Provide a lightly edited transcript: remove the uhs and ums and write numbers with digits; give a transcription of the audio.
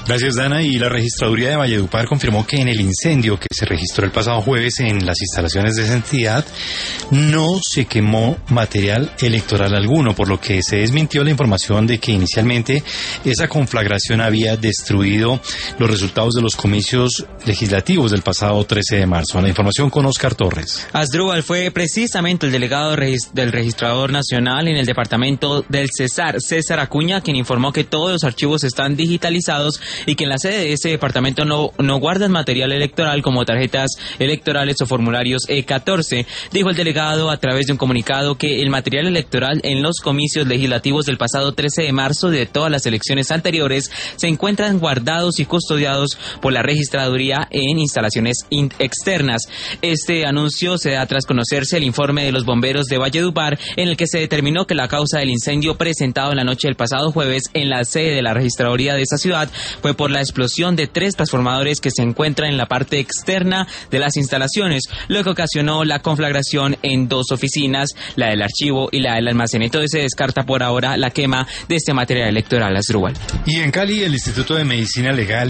Gracias, Dana. Y la registraduría de Valledupar confirmó que en el incendio que se registró el pasado jueves en las instalaciones de esa entidad no se quemó material electoral alguno, por lo que se desmintió la información de que inicialmente esa conflagración había destruido los resultados de los comicios legislativos del pasado 13 de marzo. La información con Oscar Torres. Asdrúbal fue precisamente el delegado del registrador nacional en el departamento del Cesar, César Acuña, quien informó que todos los archivos están digitalizados y que en la sede de ese departamento no guardan material electoral como tarjetas electorales o formularios E14. Dijo el delegado a través de un comunicado que el material electoral en los comicios legislativos del pasado 13 de marzo de todas las elecciones anteriores se encuentran guardados y custodiados por la registraduría en instalaciones externas. Este anuncio se da tras conocerse el informe de los bomberos de Valledupar, en el que se determinó que la causa del incendio presentado en la noche del pasado jueves en la sede de la registraduría de esa ciudad fue por la explosión de 3 transformadores que se encuentran en la parte externa de las instalaciones, lo que ocasionó la conflagración en 2 oficinas, la del archivo y la del almacén. Entonces se descarta por ahora la quema de este material electoral, Asdrúbal. Y en Cali, el Instituto de Medicina Legal